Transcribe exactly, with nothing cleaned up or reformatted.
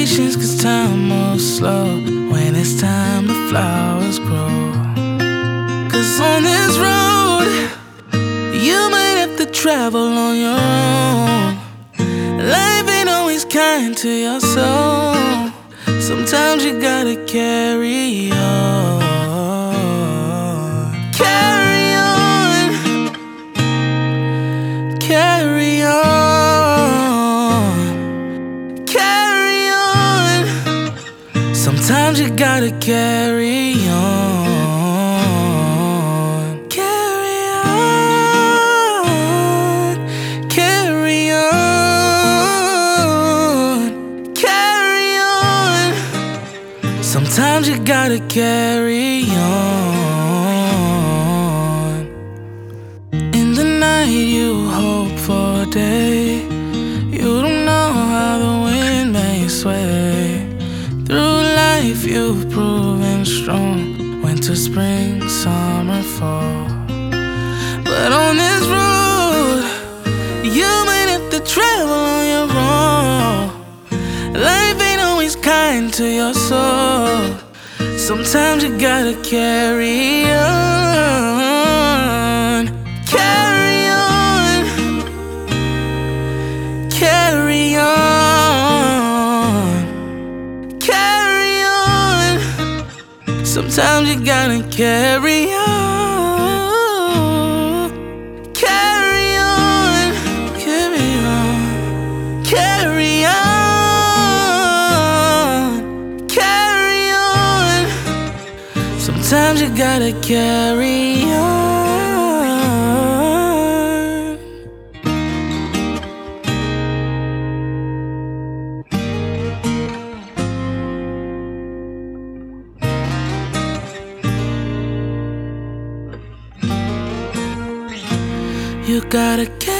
patience, cause time moves slow when it's time the flowers grow. Cause on this road, you might have to travel on your own. Life ain't always kind to your soul. Sometimes you gotta carry on. Carry on. Carry on. Carry on. Sometimes you gotta carry on. Carry on. Carry on. Carry on. Sometimes you gotta carry on. In the night you hope for a day. You don't know how the wind may sway. Through life you've proven strong. Winter, spring, summer, fall. But on this road, you might have to travel on your own. Life ain't always kind to your soul. Sometimes you gotta carry on. Carry on. Carry on. Carry on. Sometimes you gotta carry on. Carry on. Carry on. Carry on. Carry on. Sometimes you gotta carry on. You gotta carry